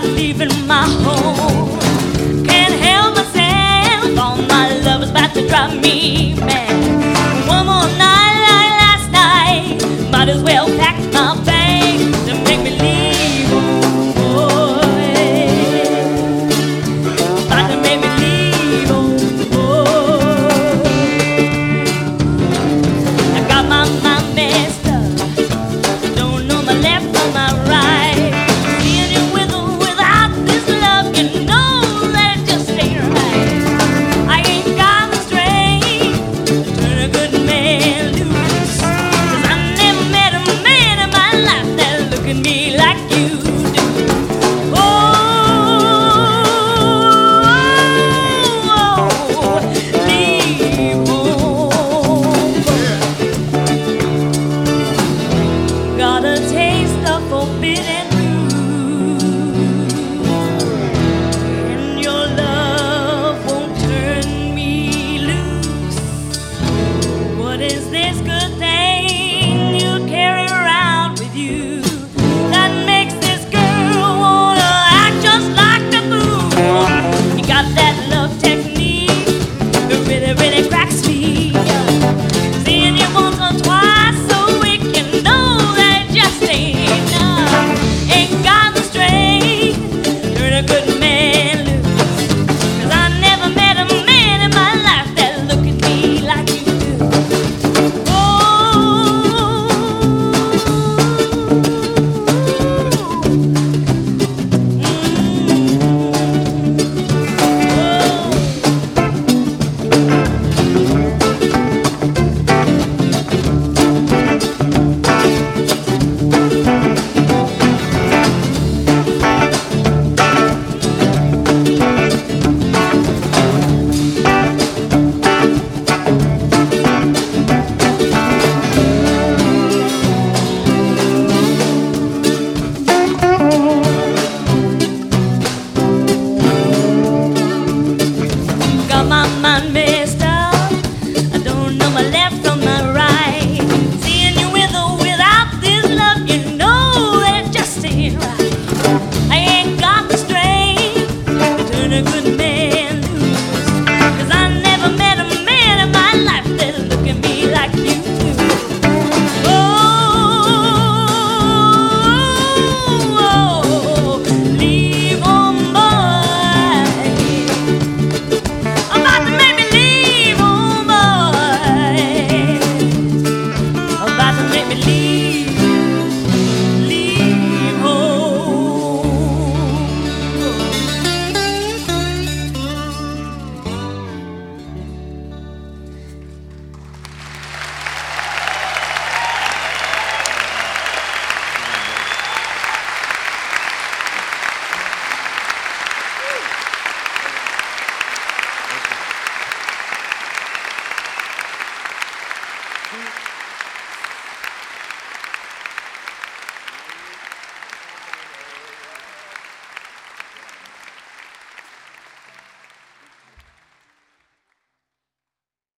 leaving my home. Can't help myself, all my love is about to drive me mad. One more night like last night, might as well pack my bags to make me leave. Oh boy, about to make me leave. Oh boy, I got my mind messed up, don't know my left from my right. Seeing you with or without this love, you know that it just ain't right. I ain't got the strength to turn a good man loose, 'cause I never met a man in my life that look at me like you do. Oh, leave home. Got a taste of forbidden fruit, and your love won't turn me loose. What is this good thing you carry around with you that makes this girl wanna act just like the fool? You got that love technique that really, really cracks me up. Seeing you once or twice a week, you know that it just ain't enough. Ain't got the strength, turn a good